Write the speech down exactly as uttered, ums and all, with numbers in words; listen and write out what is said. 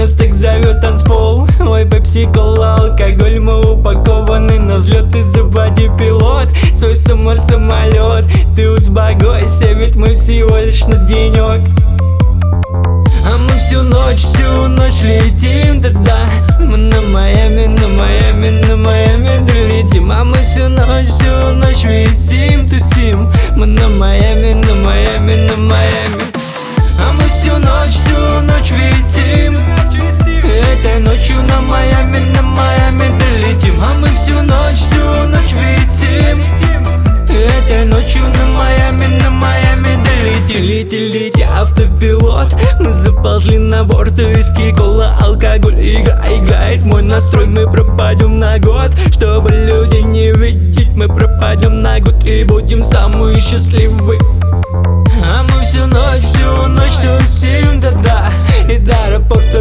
Нас так зовет танцпол. Ой, пепси-кола, алкоголь, мы упакованы на взлет. И заводи, пилот, свой самолет. Ты успокойся, ведь мы всего лишь на денек. А мы всю ночь, всю ночь летим, да-да. Мы на Майами, на Майами, на Майами долетим. А мы всю ночь, всю ночь висим, тусим. Мы на Майами, на Майами, на Майами. А мы всю ночь, всю ночь висим. Этой ночью на Майами, на Майами долетим. А мы всю ночь, всю ночь висим. Этой ночью на Майами, на Майами долетим. Лети, лети, автопилот. Мы заползли на борт, виски, кола, алкоголь. Игра играет мой настрой, мы пропадем на год. Чтобы люди не видеть, мы пропадем на год. И будем самые счастливые. А мы всю ночь, всю ночь тусим, да-да. И до аэропорта